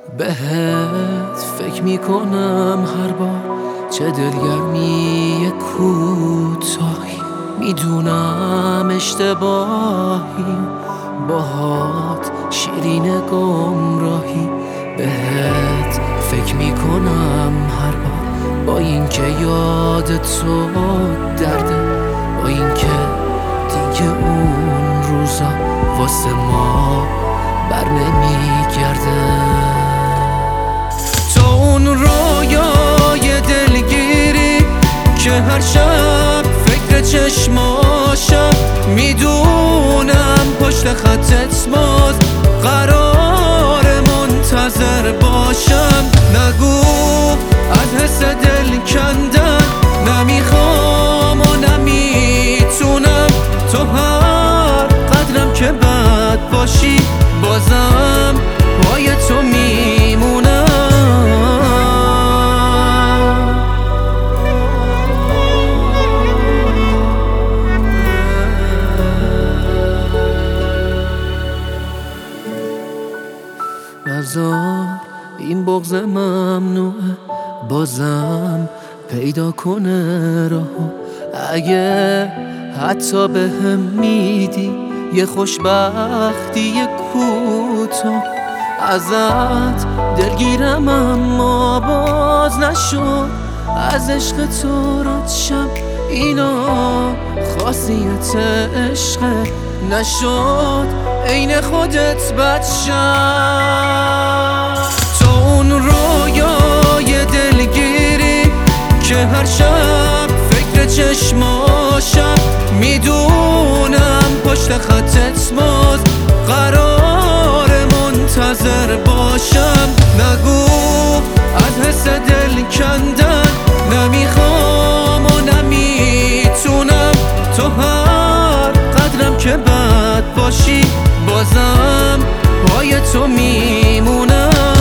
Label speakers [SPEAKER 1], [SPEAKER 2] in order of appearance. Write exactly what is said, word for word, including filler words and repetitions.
[SPEAKER 1] بهت فکر میکنم هر بار، چه دلگرمی کوتاهی. میدونم اشتباهی، باهات شیرین گمراهی. بهت فکر میکنم هر بار، با اینکه یاد تو درده، با اینکه دیگه اون روزا واسه ما بر نمیگرده. تا اون رویای دلگیری که هر شب فکر چشماشم، میدونم پشت خطت باز قرار منتظر باشم. نگو از حس دل کندن نمیخوام و نمیتونم، تو هر قدرم که بد باشی بازم پای تو میمونم. نذار این بغض ممنوعه بازم پیدا کنه راهو. اگه حتی به هم میدی یه خوشبختی کوتاه، ازت دلگیرم اما باز نشد از عشق تو رد شم. اینا خاصیت عشق نشد عین خودت بد شم. تو اون رویای دلگیری که هر شب فکر چشماشم، میدونم پشت خطت باز قرار منتظر باشم. نگو از حس دل کندن نمیخوام و نمیتونم، تو هر قدرم که بد باشی بازم پای تو میمونم.